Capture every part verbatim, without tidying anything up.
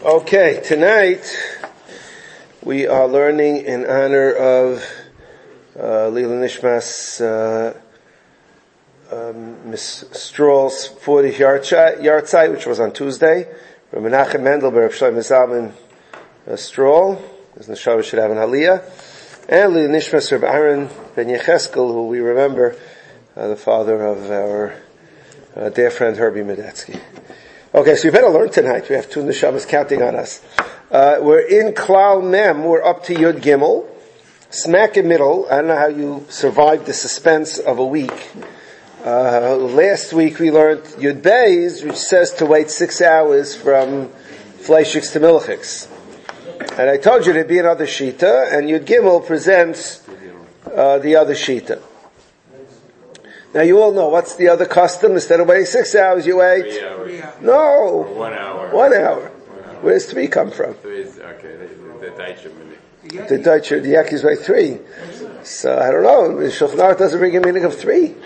Okay, tonight we are learning in honor of uh, Lila Nishmas uh, um, Miss Stroll's fortieth Yartzeit, which was on Tuesday. From Menachem Mendel, Rav Shlomo Zalman uh, Stroll, as the Shabbos should have an Aliyah, and Lila Nishmas Rav Aaron Ben Yecheskel, who we remember, uh, the father of our uh, dear friend Herbie Medetsky. Okay, so we better learn tonight. We have two neshamas counting on us. Uh, we're in Klal Mem. We're up to Yud Gimel. Smack in middle. I don't know how you survived the suspense of a week. Uh, last week we learned Yud Beis, which says to wait six hours from Fleishiks to Milchiks. And I told you there'd be another Shita, and Yud Gimel presents uh, the other Shita. Now you all know, what's the other custom? Instead of waiting six hours, you wait? Three hours. No. Or one hour. One hour. One hour. Where does three come from? Three is, okay, the, the Deutsche minute. The Deutsche, the Yakis by three. So, I don't know, the Shulchan Aruch doesn't bring a meaning of three.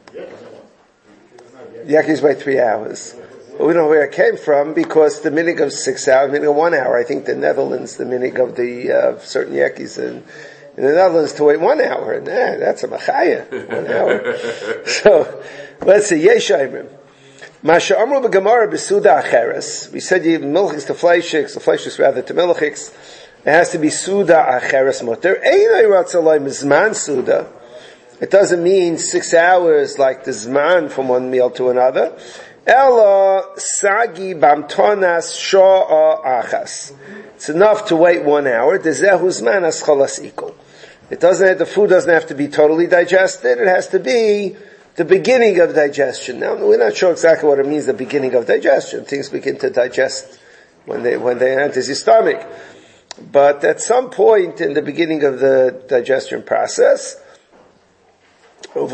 Yakis by three hours. Well, we don't know where it came from, because the meaning of six hours, meaning of one hour, I think the Netherlands, the meaning of the, uh, certain Yakis in, in the Netherlands to wait one hour. Nah, that's a machaya. One hour. So, let's see. Yeshayim. Masha Amru b'Gemara b'Suda Acheres. We said you milchiks to fleishiks, the fleishiks rather to milchiks. It has to be Suda Acheres mutter. Einay ratzalay mizman Suda. It doesn't mean six hours like the zman from one meal to another. Ela sagi bamtonas sha'a achas. It's enough to wait one hour. Dezehu zman as chalas ikol. It doesn't have, the food doesn't have to be totally digested. It has to be the beginning of digestion. Now, we're not sure exactly what it means, the beginning of digestion. Things begin to digest when they, when they enter your stomach. But at some point in the beginning of the digestion process, and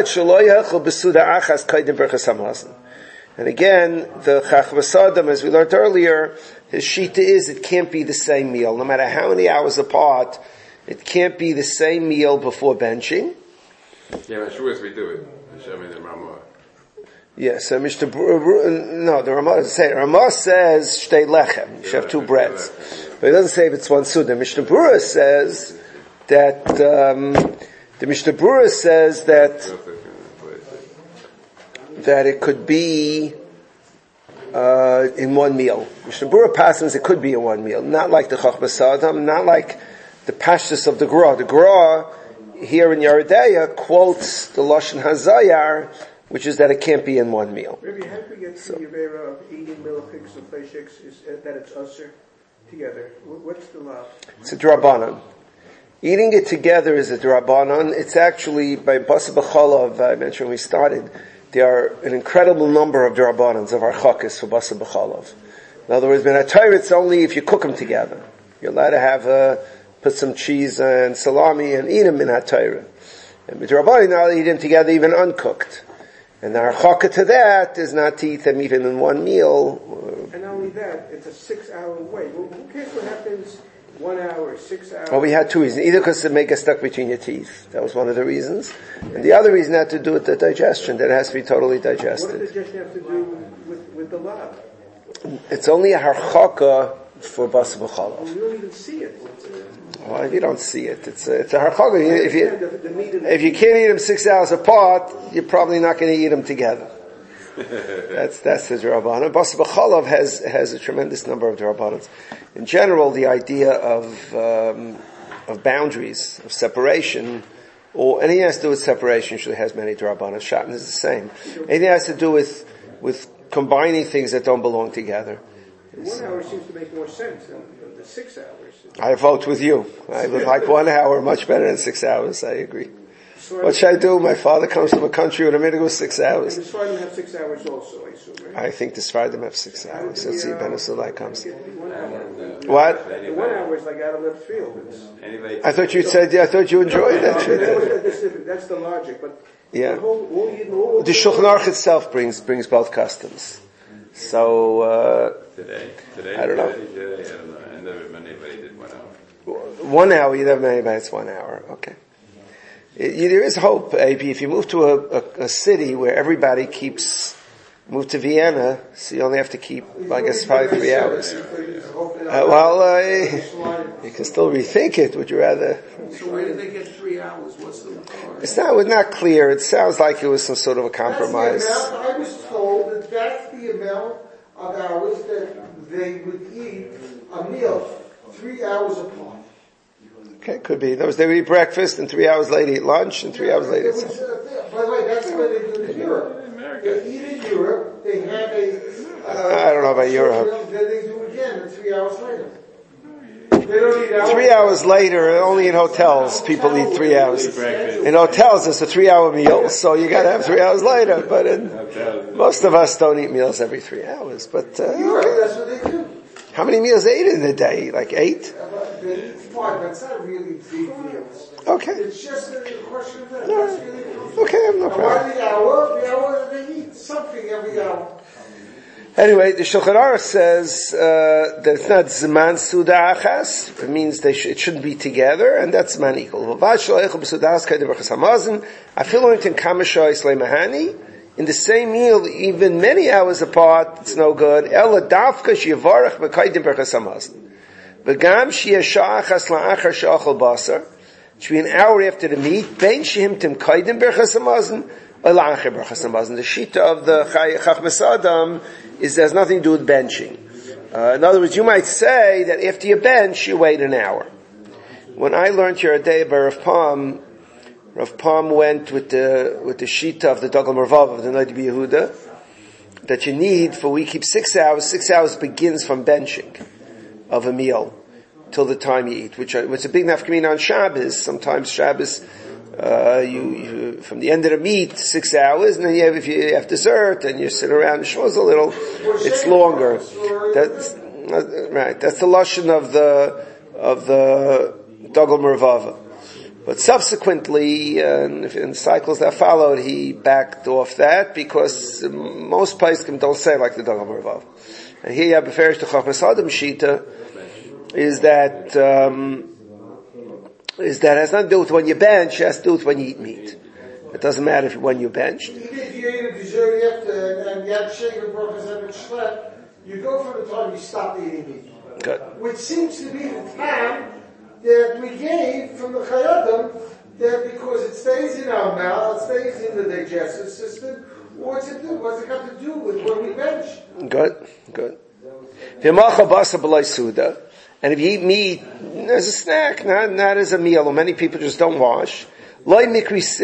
again, the Chachmas Adam, as we learned earlier, his shita is it can't be the same meal. No matter how many hours apart, it can't be the same meal before benching. Yeah, but sure as we do it. Show me the Ramah. Yes, so Mister Br- no, the Ramah doesn't say it. Ramah says shtei lechem. You should have two breads. But it doesn't say if it's one suda. Mishnah Berurah says that, um, the Mishnah Berurah says that, that it could be, uh, in one meal. Mishnah Berurah passes it could be in one meal. Not like the Chachmas Adam, not like the pashtus of the Gra. The Gra, here in Yeridea, quotes the Lashon HaZayar, which is that it can't be in one meal. Maybe how do we get to the Yavera of eating milchiks and fleishiks, is that it's usher together? What's the law? It's a drabanan. Eating it together is a drabanan. It's actually, by Basa B'chalav, I mentioned when we started, there are an incredible number of drabanans, of our chakis for Basa B'chalav. In other words, in a Torah, it's only if you cook them together. You're allowed to have a, put some cheese and salami and eat them in HaTorah. And midrabanan, now they eat them together even uncooked. And our chaka to that is not to eat them even in one meal. And not only that, it's a six-hour wait. Well, who cares what happens one hour, six hours? Well, we had two reasons. Either because it may get stuck between your teeth. That was one of the reasons. And the other reason had to do with the digestion, that it has to be totally digested. What does digestion have to do with, with the lab? It's only a harchaka for Basa B'chalav. Well, we don't even see it. Well, if you don't see it, it's a, it's a harchaka. If you, if you can't eat them six hours apart, you're probably not going to eat them together. that's, that's the Drabanan. Basa B'chalav has, has a tremendous number of Drabanans. In general, the idea of, um, of boundaries, of separation, or anything that has to do with separation usually has many Drabanan. Shatan is the same. Anything that has to do with, with combining things that don't belong together. One hour seems to make more sense than the six hours. I vote with you. I would like one hour much better than six hours. I agree. What should I do? My father comes from a country with a minimum of six hours. And the Sfardim have six hours also, I assume, right? I think the Sfardim have six hours. Let's see if Ben Asulai comes. One hour. What? The one hour is like out of left field. It's, I thought you said, I thought you enjoyed that. that's, that's the logic, but yeah. The, whole, all, all, the Shulchan Aruch itself brings, brings both customs. So, uh, today, today, I don't know. Today, I don't know. I never met anybody did one hour. One hour, you never met anybody, it's one hour. Okay. It, there is hope, A P. If you move to a, a, a city where everybody keeps moved to Vienna, so you only have to keep, I guess, probably three hours. Uh, well, uh, you can still rethink it. Would you rather? So where did they get three hours? What's the requirement? It's not, it's not clear. It sounds like it was some sort of a compromise. That's the amount, I was told that that's the amount of hours that they would eat a meal three hours apart. Okay, could be. Those they would eat breakfast, and three hours later eat lunch, and three hours later. It was, uh, by the way, that's the way they do it in Europe. They eat in Europe. They have a. Uh, I don't know about Europe. Then they do again, and three hours later. They don't eat hours. Three hours later, only in hotels, people eat three hours. In hotels, it's a three-hour meal, so you got to have three hours later. But in, most of us don't eat meals every three hours. But uh, Europe, that's what they do. How many meals they eat in a day? Like eight? They eat five, but it's not really big meals. Okay. It's just a question of that. No. That's really Okay, I have no and why problem. the hour? The hour they eat something every hour. Anyway, the Shulchan Aruch says uh, that it's not Zman Suda Achas. It means they sh- it shouldn't be together, and that's Zman equal. In the same meal, even many hours apart, it's no good. Ela dafka shevarach b'kaidim berachas hamazon. V'gam sheyeh sha'achas la'achar she'achol basar. It should be an hour after the meat. Bein shehim tim kaidim berachas hamazon or la'achar berachas hamazon. The shita of the Chachmas Adam is there's nothing to do with benching. Uh, in other words, you might say that after you bench, you wait an hour. When I learned here a day by Rav Palm, Rav Palm went with the with the shita of the Dagel Mervav of the Noda B'Yehuda that you need for we keep six hours. Six hours begins from benching of a meal till the time you eat, which which is a big nafkamina on Shabbos. Sometimes Shabbos, uh, you, you from the end of the meat six hours, and then you have, if you have dessert and you sit around and schmooze a little, it's longer. That's uh, right. That's the lashon of the of the Dagel Mervav. But subsequently, uh, in cycles that followed, he backed off that because most poskim don't say like the Dagel Mervav. And here you have Beferish to Chachmas Adam Shita is that um, is that has nothing to do with when you bench, it has to do with when you eat meat. It doesn't matter if when you benched. Even if you ate a dessert after and you had shaken brachas and shlet, you go from the time you stop eating meat. Good. Which seems to be the time that we gave from the Chayadam, that because it stays in our mouth, it stays in the digestive system, what's it do? What's it got to do with when we bench? Good, good. And if you eat meat as a snack, not, not as a meal, or many people just don't wash, it's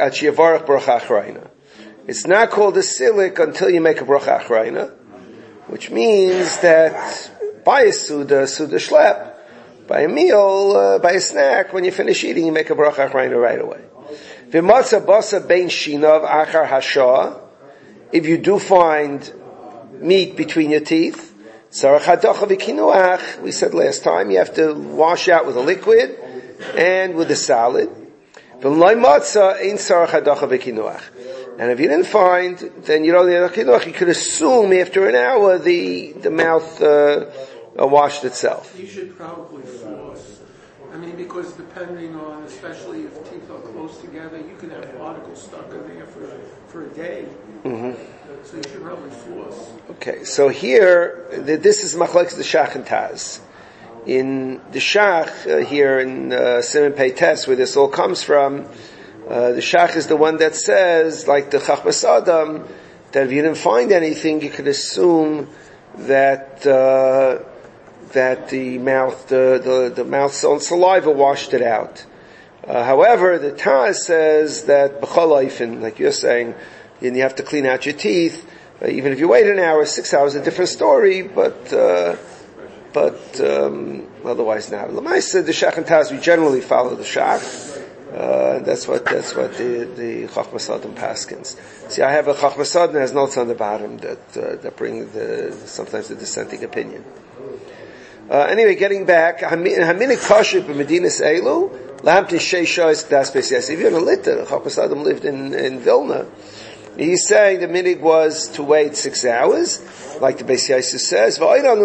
not called a silik until you make a bracha achrayna, which means that by a suda, suda shlep, by a meal, uh, by a snack, when you finish eating, you make a bracha achrayna right away. V'matzah basa bein shinav achar hashah. If you do find meat between your teeth, sarach hadocha v'kinuach, we said last time, you have to wash out with a liquid and with a solid. V'loi matzah ein sarach hadocha v'kinuach. And if you didn't find, then you don't need a kinuach. You could assume after an hour the the mouth uh, uh, washed itself. You should probably floss. I mean, because depending on, especially if teeth are close together, you can have particles stuck in there for for a day. Mm-hmm. So you should probably floss. Okay, so here, the, this is machlokes the Shach and Taz. In the Shach, uh, here in uh, Siman Pei Tes, where this all comes from, uh, the Shach is the one that says, like the Chachmas Adam, that if you didn't find anything, you could assume that uh, that the mouth, the the, the mouth's own saliva washed it out. Uh, however, the Taz says that b'chol oifin, like you're saying, and you have to clean out your teeth. Uh, even if you wait an hour, six hours, a different story. But uh, but um, otherwise, now L'maisa, the Shach and Taz, we generally follow the Shach. Uh, that's what that's what the the Chachmas Adam paskins. See, I have a Chachmas Adam that has notes on the bottom that uh, that bring the sometimes the dissenting opinion. Uh, anyway, getting back, Haminik Kashif b'Medinas Elu, Lahamtin Sheishois K'das Beis If you're in a litter, Chachmas Adam lived in in Vilna. He's saying the minig was to wait six hours, like the Beis Yosef says.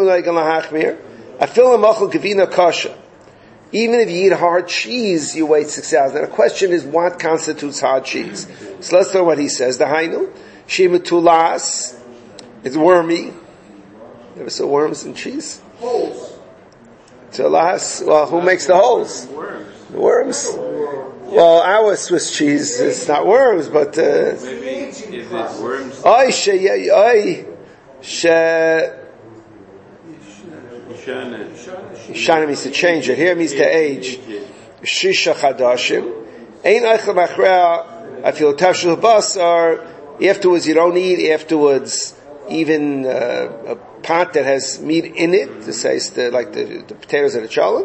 Even if you eat hard cheese, you wait six hours. Now the question is, what constitutes hard cheese? So let's learn what he says. The Hainu, Shemetulas, It's wormy. Never saw worms in cheese. Holes. So alas, well, who makes the holes? Worms. The worms. Well, our Swiss cheese, it's not worms, but uh, Maybe is it worms? Oy she oy she Shana. Shana means to change it. Here means to age. Shisha chadashim. Ein eichel machrea afil tavshil basar. Afterwards, you don't eat. Afterwards, even uh, a pot that has meat in it, to say the, like the, the potatoes and the challah.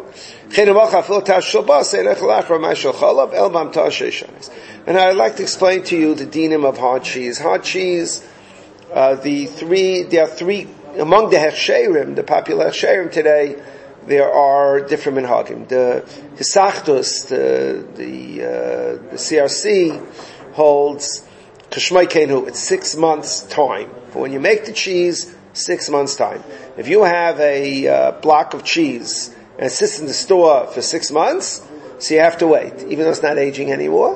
And I'd like to explain to you the dinim of hard cheese. Hard cheese, uh, the three, there are three, among the hechsherim, the popular hechsherim today, there are different minhagim. The Hisachtus, the, the, uh, the C R C holds Kashmai Kenu, it's six months time. But when you make the cheese, six months time. If you have a uh, block of cheese and it sits in the store for six months, so you have to wait, even though it's not aging anymore.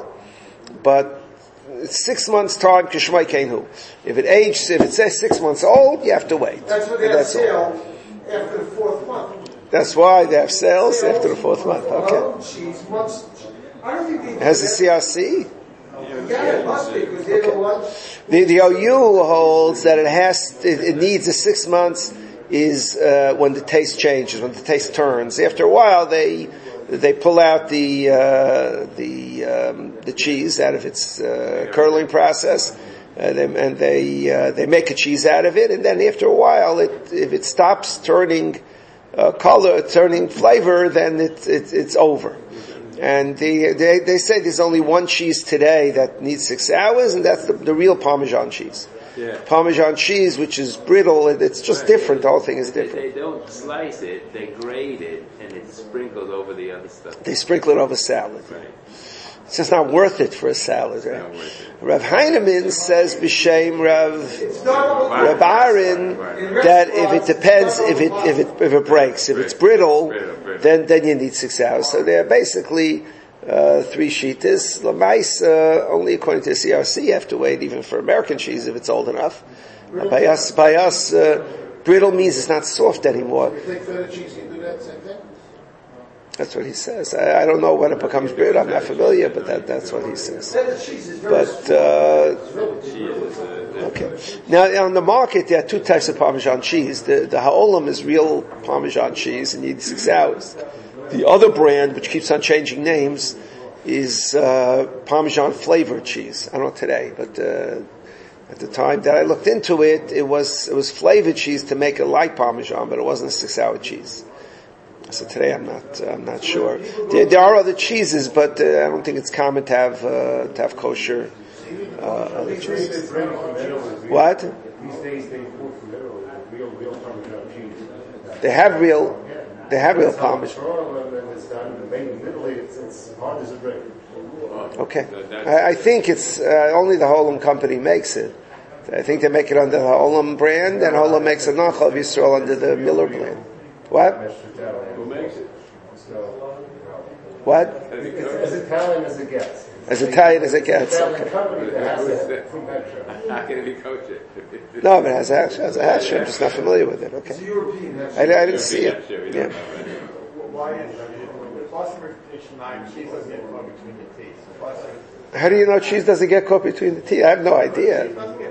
But it's six months time, Kishmai Kenu. If it ages, if it says six months old, you have to wait. That's what they have sale after the fourth month. That's why they have sales, sales after the fourth month. Okay. Cheese months. I don't think they has the C R C? Yeah, it must be, because they're the ones. The, the O U holds that it has, it, it needs the six months is, uh, when the taste changes, when the taste turns. After a while, they, they pull out the, uh, the, um, the cheese out of its, uh, curdling process, uh, they, and they, uh, they make a cheese out of it, and then after a while, it, if it stops turning, uh, color, turning flavor, then it, it, it's over. And the, they, they say there's only one cheese today that needs six hours, and that's the, the real Parmesan cheese. Yeah. Parmesan cheese, which is brittle, it, it's just right. different. The whole thing is different. They, they don't slice it; they grate it, and it's sprinkled over the other stuff. They sprinkle it over salad. Right. It's just not worth it for a salad, right? Not worth it. Rav Heinemann says b'shem Rav Rav Aaron that if it depends, if it if it if it breaks, if it's brittle, then then you need six hours. So they're basically uh, three sheetas. Lamais, uh, only according to the C R C, you have to wait even for American cheese if it's old enough. Uh, by us, by us, uh, brittle means it's not soft anymore. You think feta cheese can do that same thing? That's what he says. I, I don't know when it becomes brittle. I'm not familiar, but that, that's what he says. But, uh, okay. Now, on the market, there are two types of Parmesan cheese. The, the Ha'olam is real Parmesan cheese and you need six hours. The other brand, which keeps on changing names, is, uh, Parmesan flavored cheese. I don't know today, but, uh, at the time that I looked into it, it was, it was flavored cheese to make it like Parmesan, but it wasn't a six hour cheese. So today I'm not, uh, I'm not sure. There, there are other cheeses, but uh, I don't think it's common to have, uh, to have kosher, uh, other cheeses. What? These days they import from Italy, real, real Parmesan cheese. They have real, they have real Parmesan. And it's done, made in Italy, it's, it's hard as a brick. Okay. I, I think it's, uh, only the Holam company makes it. I think they make it under the Holam brand, and Holam makes a Nachal of Yisrael under the Miller brand. What? Who makes it? What? It's as Italian as it gets. As Italian as it gets. Italian Okay. company that has it from Mexico. How can it be kosher? No, but it has a hash. Has a hash. I'm just not familiar with it. Okay. I, I didn't see it. Yeah. Why is Foster nine cheese doesn't get caught between the teeth? How do you know cheese doesn't get caught between the teeth? I have no idea.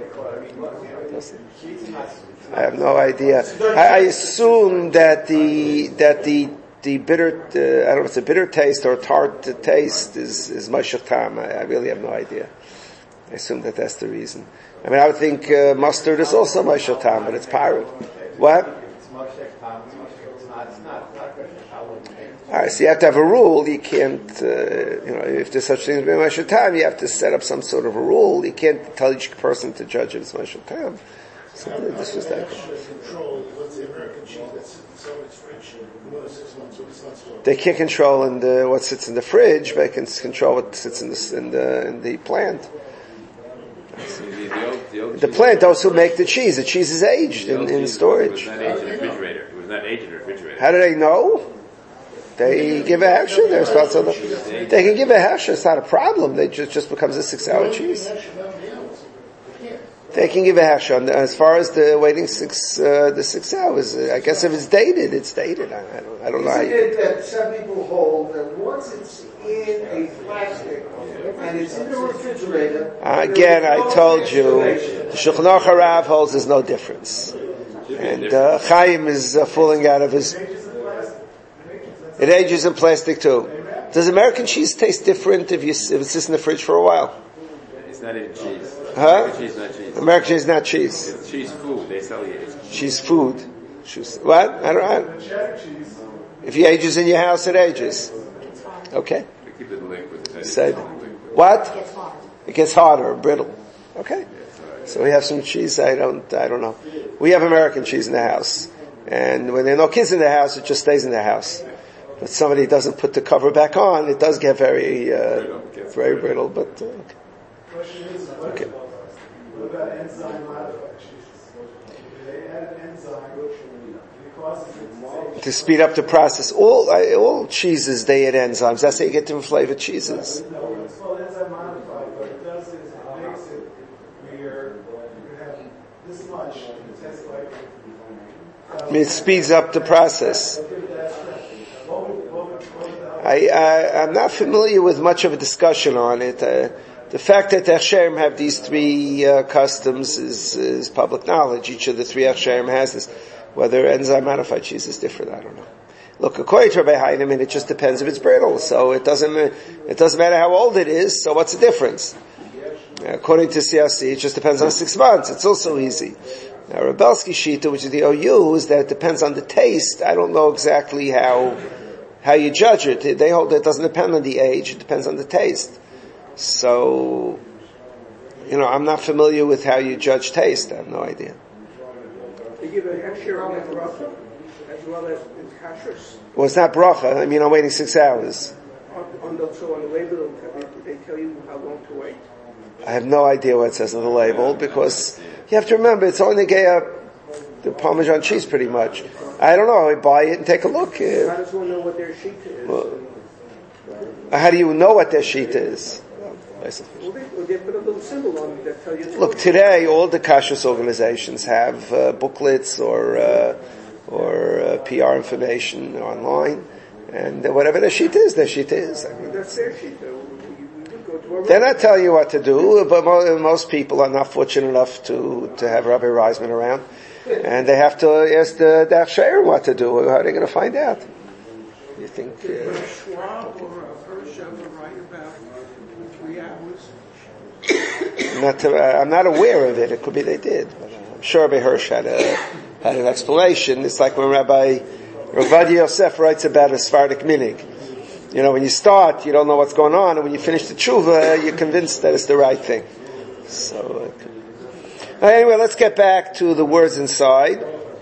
I have no idea. I, I assume that the that the the bitter uh, I don't know if it's a bitter taste or a tart taste is is mashach tam. I, I really have no idea. I assume that that's the reason. I mean, I would think uh, mustard is also mashach tam, but it's pirate. What? All right, so you have to have a rule. You can't, uh, you know, if there's such thing as being mashach tam, you have to set up some sort of a rule. You can't tell each person to judge if it's mashach tam. So this was that. They can't control in the, what sits in the fridge, but they can control what sits in the in the in the plant. The plant, those who make the cheese, the cheese is aged in, in storage. It was not aged in a refrigerator. It was not aged in a refrigerator. How do they know? They give a hechsher. They're responsible. They can give a hechsher. It's not a problem. They just just becomes a six-hour cheese. They can give a hashon. As far as the waiting six, uh, the six hours, uh, I guess if it's dated, it's dated. I, I don't, I don't know. How Isn't you, it that some people hold that once it's in a plastic and it's in the refrigerator? uh, again, there is I no told you, explanation. the Shulchan Aruch Harav holds there's no difference, and uh, Chaim is uh, fooling out of his. It ages in plastic too. Does American cheese taste different if you if it sits in the fridge for a while? It's not even cheese. Huh? American cheese is not cheese. American cheese is not cheese. It's cheese food. They sell you. It's Cheese food. Cheese, what? I don't know. If it ages in your house, it ages. Okay. They keep it liquid. They Say keep it liquid. what? It gets hard. It gets harder, brittle. Okay. So we have some cheese. I don't. I don't know. We have American cheese in the house, and when there are no kids in the house, it just stays in the house. But somebody doesn't put the cover back on, it does get very, uh, very brittle. But uh, okay. Question is, what Okay. about, what about enzyme modified cheeses? They add an enzyme because it's To speed up the process, all I, all cheeses they add enzymes. That's how you get different flavored cheeses. no, it's called enzyme modified. What it does is it makes it where you have this much, and it tastes like. I mean, it speeds up the process. What would, what would, what would that I, I, I'm not familiar with much of a discussion on it. Uh, the fact that the Hechsherim have these three uh, customs is, is public knowledge. Each of the three Hechsherim has this. Whether enzyme modified cheese is different, I don't know. Look, according to Rabbi Heinemann, it just depends if it's brittle. So it doesn't it doesn't matter how old it is. So what's the difference? According to C R C, it just depends on six months. It's also easy. Now, Rebelsky Shita, which is the O U, is that it depends on the taste. I don't know exactly how how you judge it. They hold that it doesn't depend on the age; it depends on the taste. So, you know, I'm not familiar with how you judge taste. I have no idea. They give a hechsher on the bracha as well as in kashrus. Well, it's not bracha. I mean, I'm waiting six hours. On, on the, so on the label, they tell you how long to wait. I have no idea what it says on the label because you have to remember it's only get the Parmesan cheese pretty much. I don't know. I buy it and take a look. How does one know what their sheet is? Well, how do you know what their sheet is? Well, they, well, they put a little symbol on it that tell you. Look, today all the kashrus organizations have uh, booklets or uh, or uh, P R information online, and whatever their sheet is, their sheet is. I mean, That's their sheet. Though. You, you go to a they're not telling you what to do, but mo- most people are not fortunate enough to to have Rabbi Reisman around, and they have to ask the the Hechsherim what to do. How are they going to find out? You think? Uh, Did a Schwab or a Hirsch ever write about three hours? I'm not, to, uh, I'm not aware of it. It could be they did. But I'm sure Rabbi Hirsch had a had an explanation. It's like when Rabbi Ravad Yosef writes about a Sephardic minig. You know, when you start, you don't know what's going on, and when you finish the tshuva, you're convinced that it's the right thing. So, uh, anyway, let's get back to the words inside.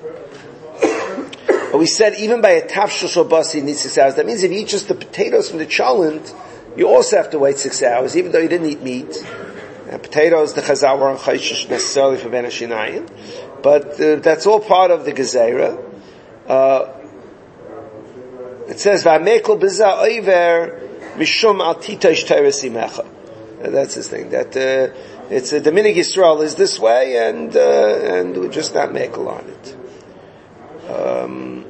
We said even by a tafshul basi, you need six hours. That means if you eat just the potatoes from the cholent, you also have to wait six hours, even though you didn't eat meat. And potatoes, the chazal were on chayshish necessarily for ben hashinayim, but uh, that's all part of the gezerah. Uh, it says v'amekel b'za oiver mishum al titosh teresimecha. That's his thing. That uh, it's a Dominic Yisrael is this way, and uh, and we're just not mekel on it. Um,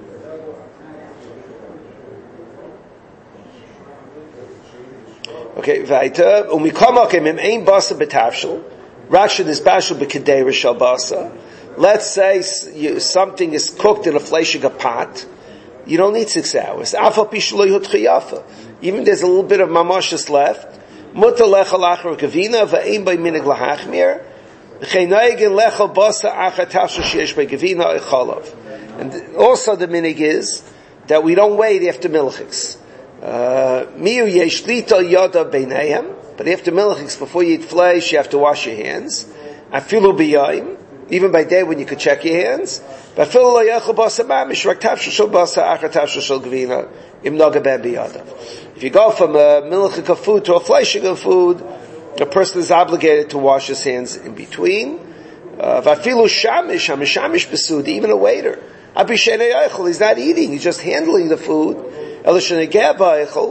Okay, weiter. Umikomakim im ein basa betafshel. Rashi is bashel b'kedei rishal basa. Let's say you, something is cooked in a fleshig pot. You don't need six hours. Afa pishlo yutchiyafa. Even there's a little bit of mamashis left. Muta lecha lachar kavina v'ein by minig lahachmir. V'cheinoigin lecha basa achar tafshel sheyesh by kavina echalav. And also the minig is that we don't wait after milchiks. Miu yeshlita yada beinayim, but after milchiks, before you eat flesh, you have to wash your hands. Afilu biyayim, even by day when you could check your hands. But afilu lo yachol basa mamish rak tafshel shel basa achar tafshel shel gvina im noga ben biyadav. If you go from a milchik of food to a fleshing of food, a person is obligated to wash his hands in between. Vafilu shamish hamishamish besudi, even a waiter. Abishenei eichel, he's not eating, he's just handling the food. You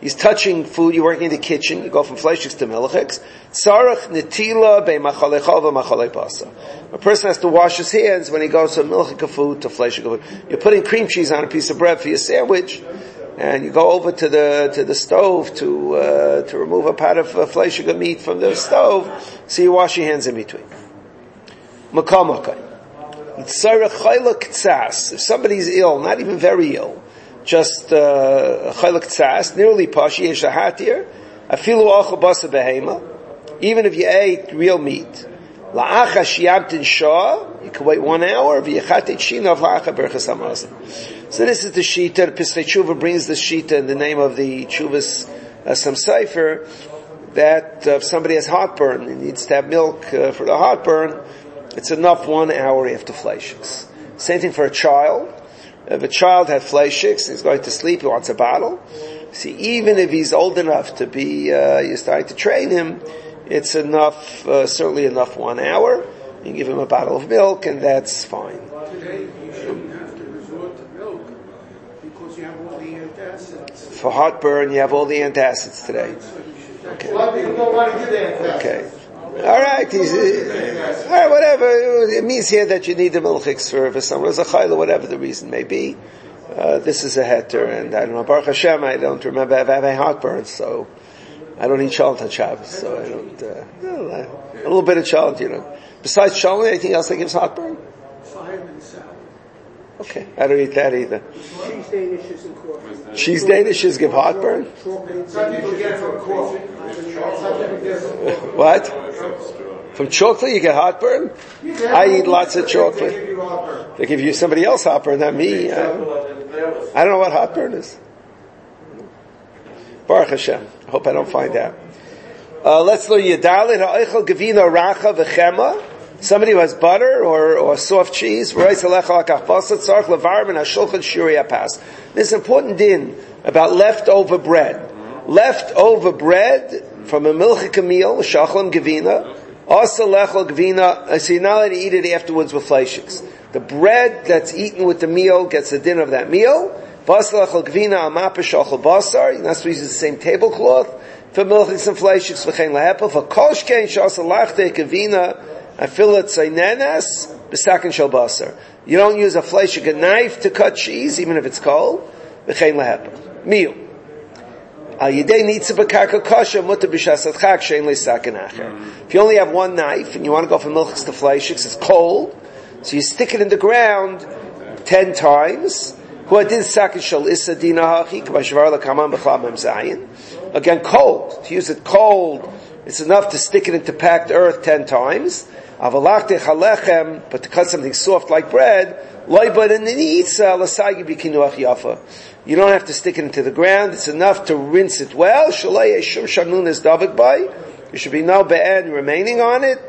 he's touching food, you're working in the kitchen, you go from fleishiks to milchiks. Tzarech netila be'machalei chava machalei basa. A person has to wash his hands when he goes from milchik of food to fleishik of food. You're putting cream cheese on a piece of bread for your sandwich, and you go over to the to the stove to uh, to remove a pot of uh, fleishik of meat from the stove, so you wash your hands in between. Makamakai. Tzarech chayla ktsas. If somebody's ill, not even very ill, just chayla ktsas, nearly pashi yesh hatir, afilu achal basa behema, even if you ate real meat, la'acha shiyamtin shah, you can wait one hour, v'yechatet shina v'la'acha berchas hamazon. So this is the shita. The Pesach Tshuva brings the shita in the name of the Tshuva's uh, some cipher, that uh, if somebody has heartburn and needs to have milk uh, for the heartburn, it's enough one hour after fleishiks. Same thing for a child. If a child had fleishiks, he's going to sleep, he wants a bottle. See, even if he's old enough to be, uh, you're starting to train him, it's enough, uh, certainly enough one hour. You give him a bottle of milk, and that's fine. Today, you shouldn't have to resort to milk because you have all the antacids. For heartburn, you have all the antacids today. Okay. A lot of people don't want to give the antacids. Okay. All right, he's, uh, all right, whatever. It means here that you need the milchiks for, for someone as a chayla, whatever the reason may be. Uh, this is a heter, and I don't know, Baruch Hashem, I don't remember having heartburn, so I don't eat shalom on Shabbos, so I don't, uh, a little bit of shalom, you know. Besides shalom, anything else that gives heartburn? Fireman salad. Okay, I don't eat that either. Cheese danishes and coffee. Cheese danishes give heartburn? Some people get it from coffee. Some people get it from coffee. What? From chocolate you get heartburn? I eat lots of chocolate. They give you somebody else heartburn, not me. I don't, I don't know what heartburn is. Baruch Hashem. I hope I don't find out. Uh, let's learn Yadalit ha'oichel gevina racha v'chema. Somebody who has butter or, or soft cheese. This is an important din about leftover bread. Leftover bread from a milchika meal, shachlam gevina, also lechel gevina, so you're not allowed to eat it afterwards with fleishiks. The bread that's eaten with the meal gets the din of that meal. Basar lechel gevina amapa shachal basar, you're not supposed to use the same tablecloth for milchiks and fleishiks, v'chein lahepel, for kolshkein shasa lachte gevina, afilat zaynenes, b'stakin shel basar. You don't use a fleishik, a knife to cut cheese, even if it's cold, v'chein lahepel. Meal. If you only have one knife and you want to go from milchiks to fleishiks, it's cold, so you stick it in the ground ten times. Again, cold. To use it cold, it's enough to stick it into packed earth ten times. But to cut something soft like bread, you don't have to stick it into the ground. It's enough to rinse it well. There should be no be'en remaining on it.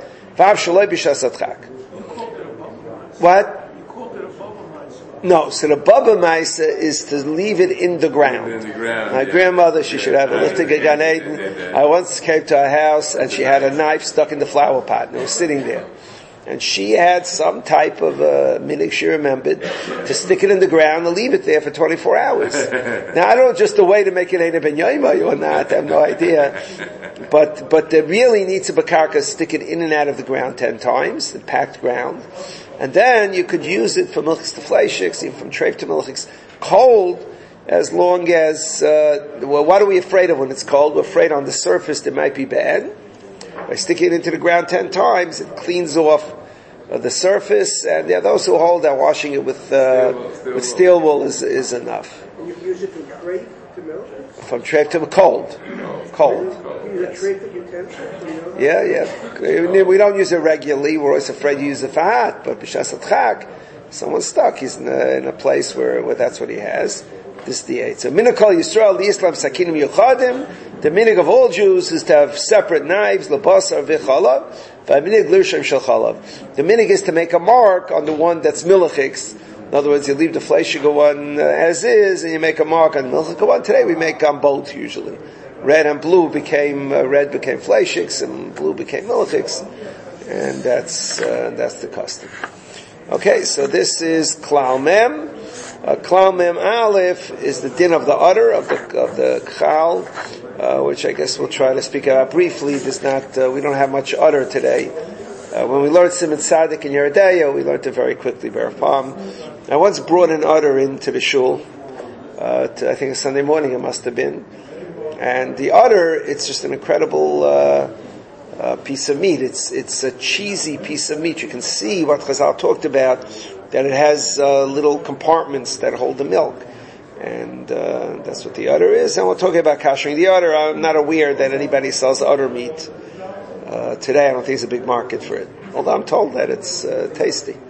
What? No, so the baba maisa is to leave it in the ground. In the ground My yeah. grandmother, she should have a lifting a Gan Eden. I once came to her house and she had a knife stuck in the flower pot and it was sitting there. And she had some type of uh, minig she remembered to stick it in the ground and leave it there for twenty-four hours. Now I don't know just a way to make it Eina Ben Yoima or not, I have no idea. But but there really needs a bakarka, stick it in and out of the ground ten times, the packed ground. And then you could use it for milchiks to fleishiks, even from treif to milchiks, cold, as long as, uh, well, what are we afraid of when it's cold? We're afraid on the surface it might be bad. By sticking it into the ground ten times, it cleans off uh, the surface, and there are those who hold that washing it with, uh, steel, steel with steel wool is, is enough. And you use it from treif to milk? From treif to cold. Cold. You use a treif utensil? Yeah, yeah. We don't use it regularly. We're always afraid to use it for hot. But b'shas atchak, someone's stuck. He's in a, in a place where, where that's what he has. This is the eight. So minig kol Yisrael the Islam sakinim yuchadim. The minig of all Jews is to have separate knives, lebasar v'chalav. V'aminig l'urshem shel chalav. The minig is to make a mark on the one that's milichiks. In other words, you leave the fleishiga one uh, as is, and you make a mark on the milichiga one. Today we make on both usually. Red and blue became, uh, red became fleishiks, and blue became milichiks. And that's, uh, that's the custom. Okay, so this is Klal Mem. Uh, Klal Mem Aleph is the din of the udder, of the, of the Chal, uh, which I guess we'll try to speak about briefly. There's not, uh, we don't have much udder today. Uh, when we learned Simon Tzaddik in Yeridaya, we learned it very quickly, Beraf Palm. I once brought an udder into the shul, uh, to, I think a Sunday morning it must have been. And the udder, it's just an incredible, uh, uh, piece of meat. It's, it's a cheesy piece of meat. You can see what Chazal talked about, that it has, uh, little compartments that hold the milk. And, uh, that's what the udder is. And we're talking about kashering the udder. I'm not aware that anybody sells udder meat. Uh, today I don't think there's a big market for it. Although I'm told that it's, uh, tasty.